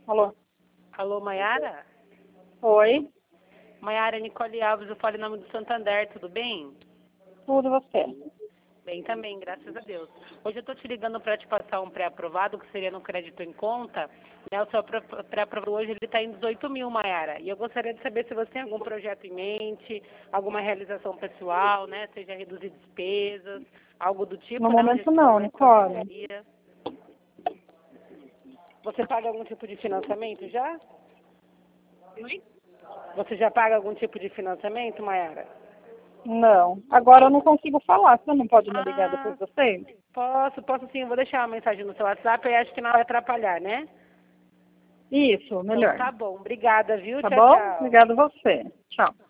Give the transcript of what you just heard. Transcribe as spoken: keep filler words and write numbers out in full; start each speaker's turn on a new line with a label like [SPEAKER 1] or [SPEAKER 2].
[SPEAKER 1] Alô?
[SPEAKER 2] Alô, Maiara?
[SPEAKER 1] Oi,
[SPEAKER 2] Maiara, Nicole Alves, eu falo em nome do Santander, tudo bem?
[SPEAKER 1] tudo você?
[SPEAKER 2] Bem também, graças a Deus. Hoje eu estou te ligando para te passar um pré-aprovado, que seria no crédito em conta. Né? O seu pré- pré-aprovado hoje ele está em dezoito mil, Maiara. E eu gostaria de saber se você tem algum projeto em mente, alguma realização pessoal, né? Seja reduzir despesas, algo do tipo,
[SPEAKER 1] No
[SPEAKER 2] né? Um
[SPEAKER 1] momento
[SPEAKER 2] jeito
[SPEAKER 1] não,
[SPEAKER 2] mais
[SPEAKER 1] Nicole.
[SPEAKER 2] facilitaria. Você paga algum tipo de financiamento já? Você já paga algum tipo de financiamento, Maiara?
[SPEAKER 1] Não. Agora eu não consigo falar. Você não pode me ligar
[SPEAKER 2] Ah,
[SPEAKER 1] depois das seis?
[SPEAKER 2] posso, posso sim. Eu vou deixar uma mensagem no seu WhatsApp e acho que não vai atrapalhar, né?
[SPEAKER 1] Isso,
[SPEAKER 2] Então
[SPEAKER 1] melhor.
[SPEAKER 2] tá bom. Obrigada, viu?
[SPEAKER 1] Tá
[SPEAKER 2] Tchau,
[SPEAKER 1] bom?
[SPEAKER 2] tchau.
[SPEAKER 1] Obrigada a você. Tchau.